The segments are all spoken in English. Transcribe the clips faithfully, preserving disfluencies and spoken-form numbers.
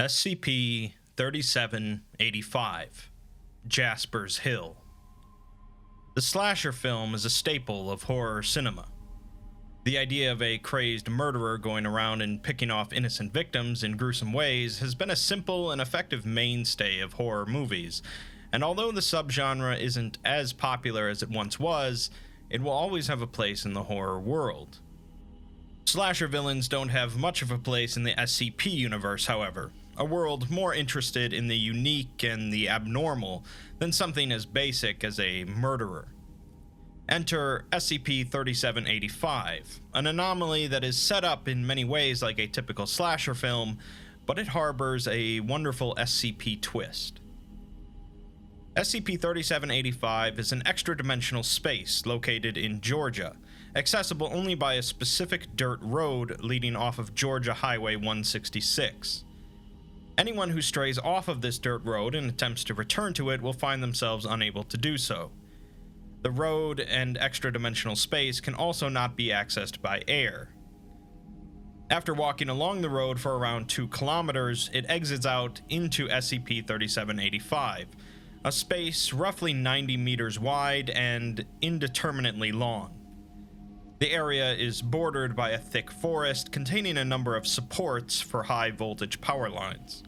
S C P thirty-seven eighty-five, Jasper's Hill. The slasher film is a staple of horror cinema. The idea of a crazed murderer going around and picking off innocent victims in gruesome ways has been a simple and effective mainstay of horror movies, and although the subgenre isn't as popular as it once was, it will always have a place in the horror world. Slasher villains don't have much of a place in the S C P universe, however, a world more interested in the unique and the abnormal than something as basic as a murderer. Enter S C P thirty-seven eighty-five, an anomaly that is set up in many ways like a typical slasher film, but it harbors a wonderful S C P twist. S C P thirty-seven eighty-five is an extra-dimensional space located in Georgia, accessible only by a specific dirt road leading off of Georgia Highway one sixty-six. Anyone who strays off of this dirt road and attempts to return to it will find themselves unable to do so. The road and extra-dimensional space can also not be accessed by air. After walking along the road for around two kilometers, it exits out into S C P thirty-seven eighty-five, a space roughly ninety meters wide and indeterminately long. The area is bordered by a thick forest containing a number of supports for high-voltage power lines.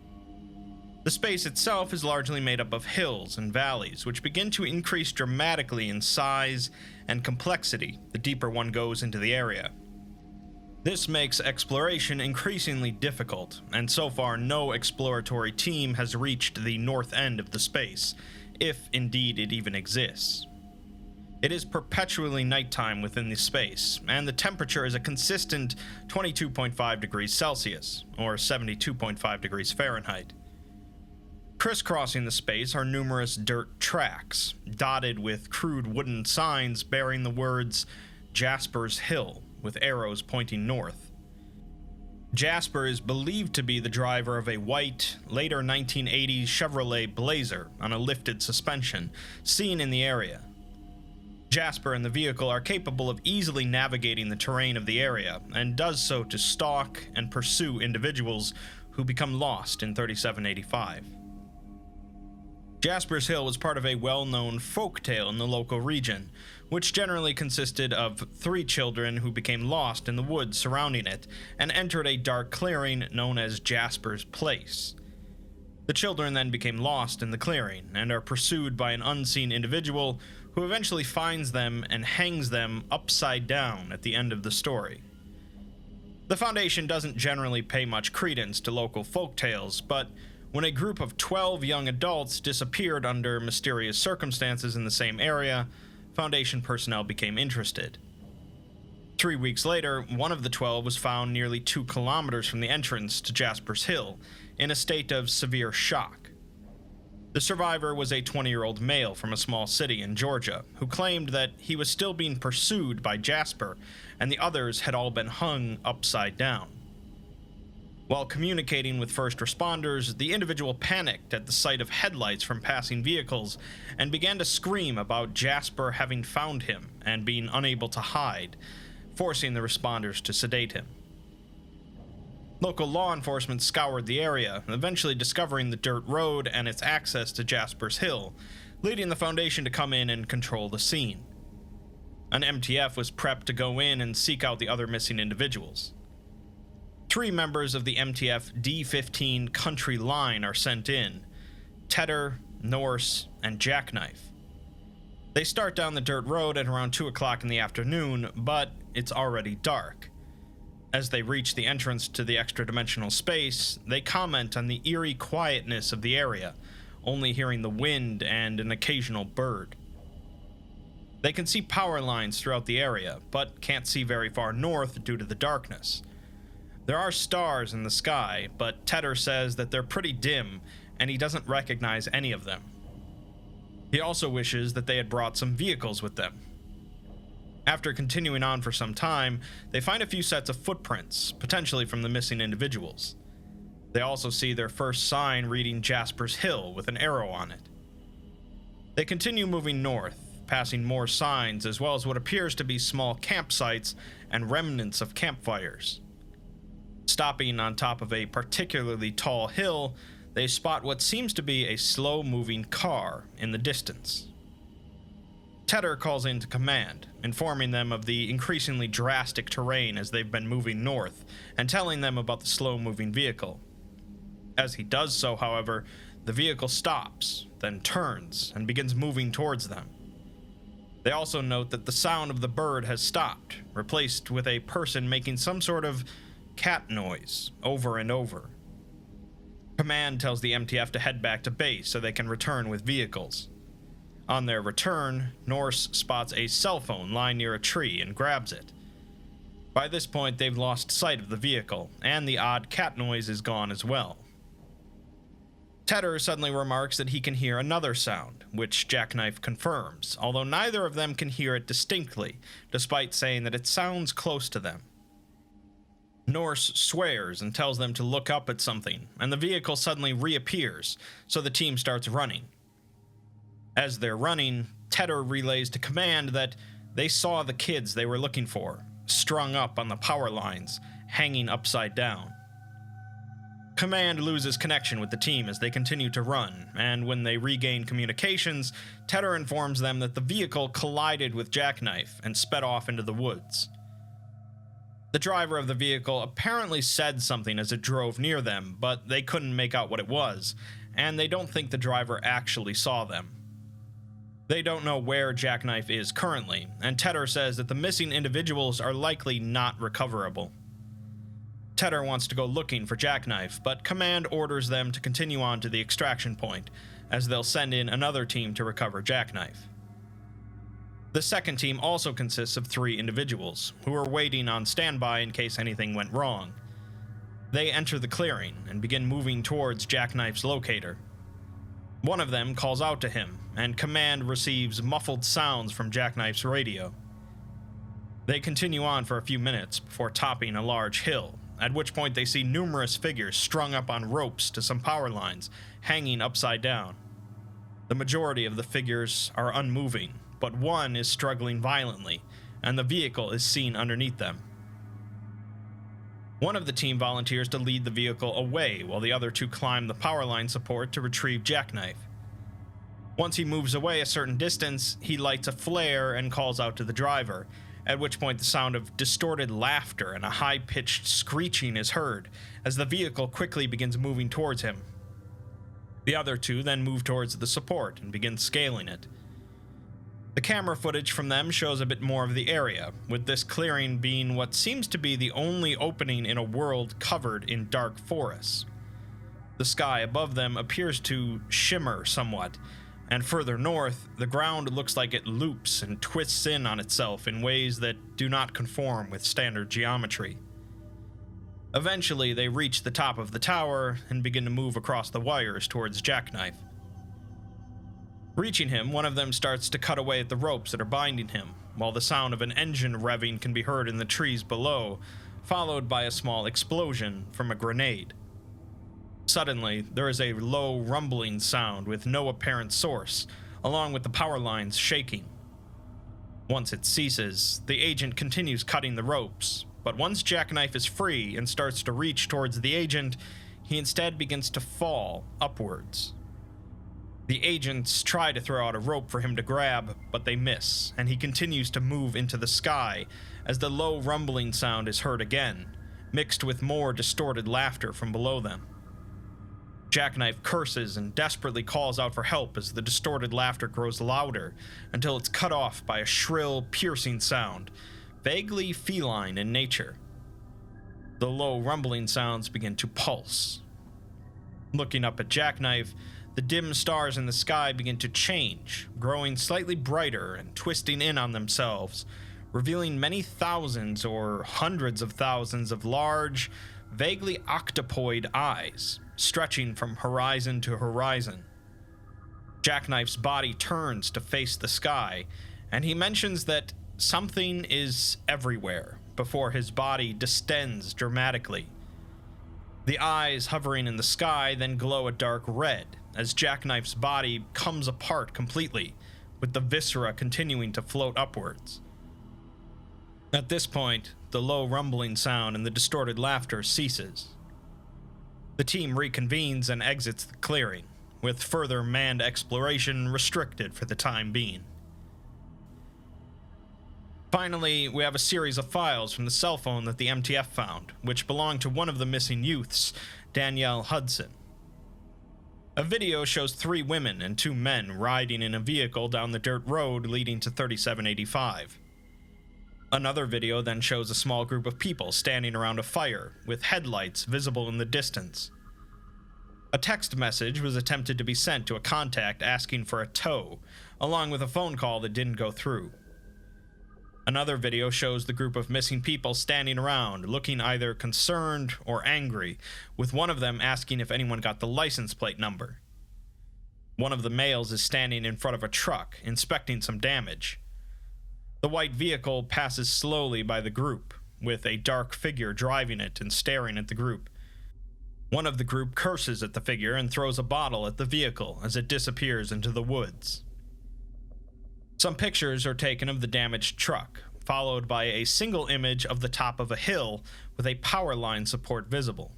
The space itself is largely made up of hills and valleys, which begin to increase dramatically in size and complexity the deeper one goes into the area. This makes exploration increasingly difficult, and so far no exploratory team has reached the north end of the space, if indeed it even exists. It is perpetually nighttime within the space, and the temperature is a consistent twenty-two point five degrees Celsius, or seventy-two point five degrees Fahrenheit. Crisscrossing the space are numerous dirt tracks, dotted with crude wooden signs bearing the words Jasper's Hill, with arrows pointing north. Jasper is believed to be the driver of a white, later nineteen eighties Chevrolet Blazer on a lifted suspension, seen in the area. Jasper and the vehicle are capable of easily navigating the terrain of the area, and does so to stalk and pursue individuals who become lost in thirty-seven eighty-five. Jasper's Hill was part of a well-known folktale in the local region, which generally consisted of three children who became lost in the woods surrounding it and entered a dark clearing known as Jasper's Place. The children then became lost in the clearing and are pursued by an unseen individual who eventually finds them and hangs them upside down at the end of the story. The Foundation doesn't generally pay much credence to local folktales, but when a group of twelve young adults disappeared under mysterious circumstances in the same area, Foundation personnel became interested. Three weeks later, one of the twelve was found nearly two kilometers from the entrance to Jasper's Hill, in a state of severe shock. The survivor was a twenty-year-old male from a small city in Georgia, who claimed that he was still being pursued by Jasper, and the others had all been hung upside down. While communicating with first responders, the individual panicked at the sight of headlights from passing vehicles and began to scream about Jasper having found him and being unable to hide, forcing the responders to sedate him. Local law enforcement scoured the area, eventually discovering the dirt road and its access to Jasper's Hill, leading the Foundation to come in and control the scene. An M T F was prepped to go in and seek out the other missing individuals. Three members of the M T F D fifteen Country Line are sent in: Tedder, Norse, and Jackknife. They start down the dirt road at around two o'clock in the afternoon, but it's already dark. As they reach the entrance to the extra-dimensional space, they comment on the eerie quietness of the area, only hearing the wind and an occasional bird. They can see power lines throughout the area, but can't see very far north due to the darkness. There are stars in the sky, but Tedder says that they're pretty dim, and he doesn't recognize any of them. He also wishes that they had brought some vehicles with them. After continuing on for some time, they find a few sets of footprints, potentially from the missing individuals. They also see their first sign reading Jasper's Hill with an arrow on it. They continue moving north, passing more signs as well as what appears to be small campsites and remnants of campfires. Stopping on top of a particularly tall hill, they spot what seems to be a slow-moving car in the distance. Tedder calls into command, informing them of the increasingly drastic terrain as they've been moving north, and telling them about the slow-moving vehicle. As he does so, however, the vehicle stops, then turns, and begins moving towards them. They also note that the sound of the bird has stopped, replaced with a person making some sort of cat noise over and over. Command tells the M T F to head back to base so they can return with vehicles. On their return, Norse spots a cell phone lying near a tree and grabs it. By this point, they've lost sight of the vehicle, and the odd cat noise is gone as well. Tedder suddenly remarks that he can hear another sound, which Jackknife confirms, although neither of them can hear it distinctly, despite saying that it sounds close to them. Norse swears and tells them to look up at something, and the vehicle suddenly reappears, so the team starts running. As they're running, Tedder relays to Command that they saw the kids they were looking for, strung up on the power lines, hanging upside down. Command loses connection with the team as they continue to run, and when they regain communications, Tedder informs them that the vehicle collided with Jackknife and sped off into the woods. The driver of the vehicle apparently said something as it drove near them, but they couldn't make out what it was, and they don't think the driver actually saw them. They don't know where Jackknife is currently, and Tedder says that the missing individuals are likely not recoverable. Tedder wants to go looking for Jackknife, but Command orders them to continue on to the extraction point, as they'll send in another team to recover Jackknife. The second team also consists of three individuals, who are waiting on standby in case anything went wrong. They enter the clearing and begin moving towards Jackknife's locator. One of them calls out to him, and Command receives muffled sounds from Jackknife's radio. They continue on for a few minutes before topping a large hill, at which point they see numerous figures strung up on ropes to some power lines, hanging upside down. The majority of the figures are unmoving, but one is struggling violently, and the vehicle is seen underneath them. One of the team volunteers to lead the vehicle away while the other two climb the power line support to retrieve Jackknife. Once he moves away a certain distance, he lights a flare and calls out to the driver, at which point the sound of distorted laughter and a high-pitched screeching is heard as the vehicle quickly begins moving towards him. The other two then move towards the support and begin scaling it. The camera footage from them shows a bit more of the area, with this clearing being what seems to be the only opening in a world covered in dark forests. The sky above them appears to shimmer somewhat, and further north, the ground looks like it loops and twists in on itself in ways that do not conform with standard geometry. Eventually, they reach the top of the tower and begin to move across the wires towards Jackknife. Reaching him, one of them starts to cut away at the ropes that are binding him, while the sound of an engine revving can be heard in the trees below, followed by a small explosion from a grenade. Suddenly, there is a low rumbling sound with no apparent source, along with the power lines shaking. Once it ceases, the agent continues cutting the ropes, but once Jackknife is free and starts to reach towards the agent, he instead begins to fall upwards. The agents try to throw out a rope for him to grab, but they miss, and he continues to move into the sky as the low rumbling sound is heard again, mixed with more distorted laughter from below them. Jackknife curses and desperately calls out for help as the distorted laughter grows louder until it's cut off by a shrill, piercing sound, vaguely feline in nature. The low rumbling sounds begin to pulse. Looking up at Jackknife, the dim stars in the sky begin to change, growing slightly brighter and twisting in on themselves, revealing many thousands or hundreds of thousands of large, vaguely octopoid eyes, stretching from horizon to horizon. Jackknife's body turns to face the sky, and he mentions that something is everywhere before his body distends dramatically. The eyes hovering in the sky then glow a dark red as Jackknife's body comes apart completely, with the viscera continuing to float upwards. At this point, the low rumbling sound and the distorted laughter ceases. The team reconvenes and exits the clearing, with further manned exploration restricted for the time being. Finally, we have a series of files from the cell phone that the M T F found, which belonged to one of the missing youths, Danielle Hudson. A video shows three women and two men riding in a vehicle down the dirt road leading to thirty-seven eighty-five. Another video then shows a small group of people standing around a fire, with headlights visible in the distance. A text message was attempted to be sent to a contact asking for a tow, along with a phone call that didn't go through. Another video shows the group of missing people standing around, looking either concerned or angry, with one of them asking if anyone got the license plate number. One of the males is standing in front of a truck, inspecting some damage. The white vehicle passes slowly by the group, with a dark figure driving it and staring at the group. One of the group curses at the figure and throws a bottle at the vehicle as it disappears into the woods. Some pictures are taken of the damaged truck, followed by a single image of the top of a hill with a power line support visible.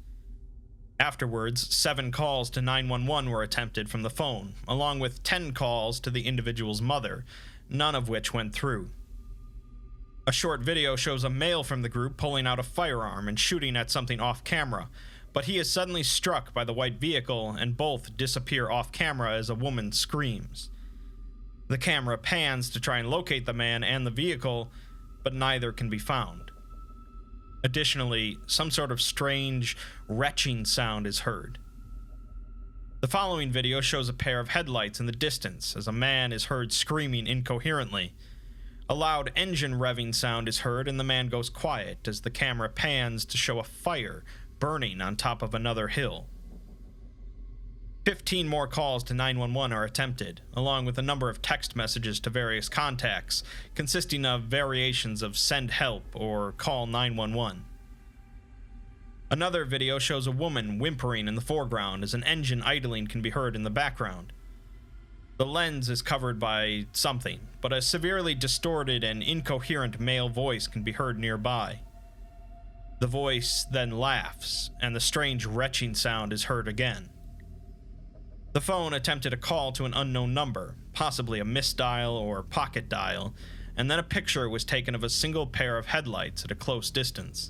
Afterwards, seven calls to nine one one were attempted from the phone, along with ten calls to the individual's mother, none of which went through. A short video shows a male from the group pulling out a firearm and shooting at something off camera, but he is suddenly struck by the white vehicle and both disappear off camera as a woman screams. The camera pans to try and locate the man and the vehicle, but neither can be found. Additionally, some sort of strange, retching sound is heard. The following video shows a pair of headlights in the distance as a man is heard screaming incoherently. A loud engine revving sound is heard and the man goes quiet as the camera pans to show a fire burning on top of another hill. Fifteen more calls to nine one one are attempted, along with a number of text messages to various contacts, consisting of variations of send help or call nine one one. Another video shows a woman whimpering in the foreground as an engine idling can be heard in the background. The lens is covered by something, but a severely distorted and incoherent male voice can be heard nearby. The voice then laughs, and the strange retching sound is heard again. The phone attempted a call to an unknown number, possibly a misdial or pocket dial, and then a picture was taken of a single pair of headlights at a close distance.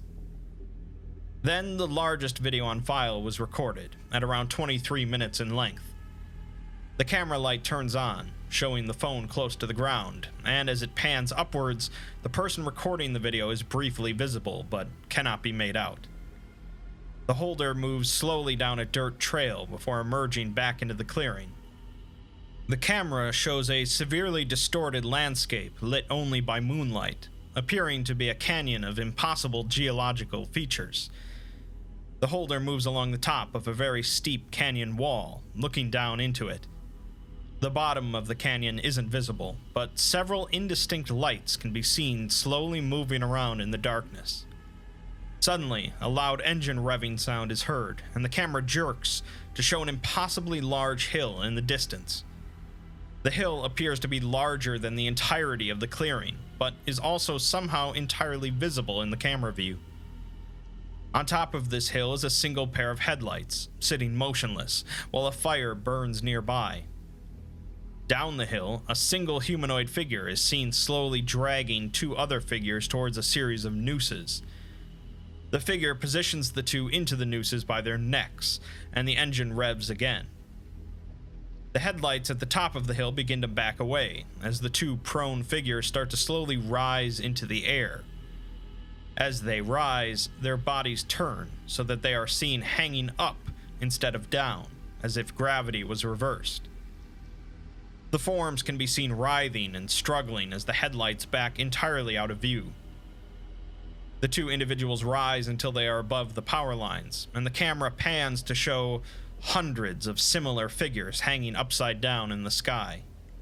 Then the largest video on file was recorded, at around twenty-three minutes in length. The camera light turns on, showing the phone close to the ground, and as it pans upwards, the person recording the video is briefly visible, but cannot be made out. The holder moves slowly down a dirt trail before emerging back into the clearing. The camera shows a severely distorted landscape lit only by moonlight, appearing to be a canyon of impossible geological features. The holder moves along the top of a very steep canyon wall, looking down into it. The bottom of the canyon isn't visible, but several indistinct lights can be seen slowly moving around in the darkness. Suddenly, a loud engine revving sound is heard, and the camera jerks to show an impossibly large hill in the distance. The hill appears to be larger than the entirety of the clearing, but is also somehow entirely visible in the camera view. On top of this hill is a single pair of headlights, sitting motionless, while a fire burns nearby. Down the hill, a single humanoid figure is seen slowly dragging two other figures towards a series of nooses. The figure positions the two into the nooses by their necks, and the engine revs again. The headlights at the top of the hill begin to back away, as the two prone figures start to slowly rise into the air. As they rise, their bodies turn, so that they are seen hanging up instead of down, as if gravity was reversed. The forms can be seen writhing and struggling as the headlights back entirely out of view. The two individuals rise until they are above the power lines, and the camera pans to show hundreds of similar figures hanging upside down in the sky.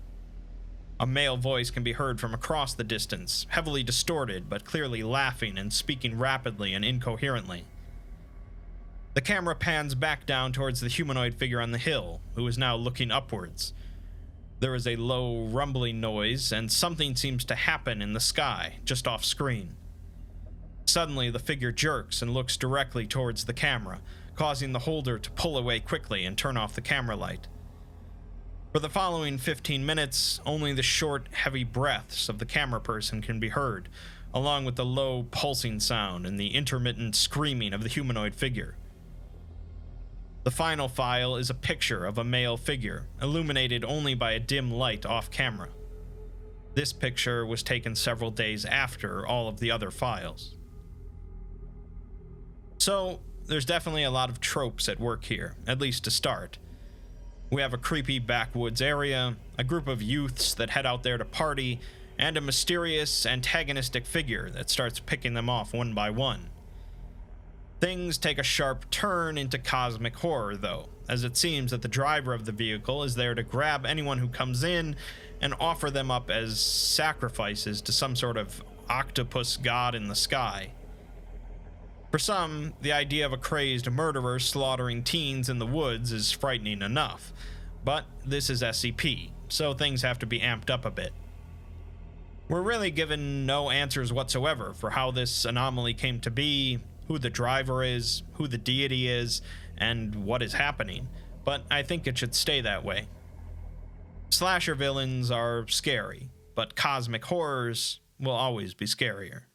A male voice can be heard from across the distance, heavily distorted but clearly laughing and speaking rapidly and incoherently. The camera pans back down towards the humanoid figure on the hill, who is now looking upwards. There is a low rumbling noise, and something seems to happen in the sky, just off screen. Suddenly, the figure jerks and looks directly towards the camera, causing the holder to pull away quickly and turn off the camera light. For the following fifteen minutes, only the short, heavy breaths of the camera person can be heard, along with the low, pulsing sound and the intermittent screaming of the humanoid figure. The final file is a picture of a male figure, illuminated only by a dim light off camera. This picture was taken several days after all of the other files. So, there's definitely a lot of tropes at work here, at least to start. We have a creepy backwoods area, a group of youths that head out there to party, and a mysterious, antagonistic figure that starts picking them off one by one. Things take a sharp turn into cosmic horror, though, as it seems that the driver of the vehicle is there to grab anyone who comes in and offer them up as sacrifices to some sort of octopus god in the sky. For some, the idea of a crazed murderer slaughtering teens in the woods is frightening enough, but this is S C P, so things have to be amped up a bit. We're really given no answers whatsoever for how this anomaly came to be, who the driver is, who the deity is, and what is happening, but I think it should stay that way. Slasher villains are scary, but cosmic horrors will always be scarier.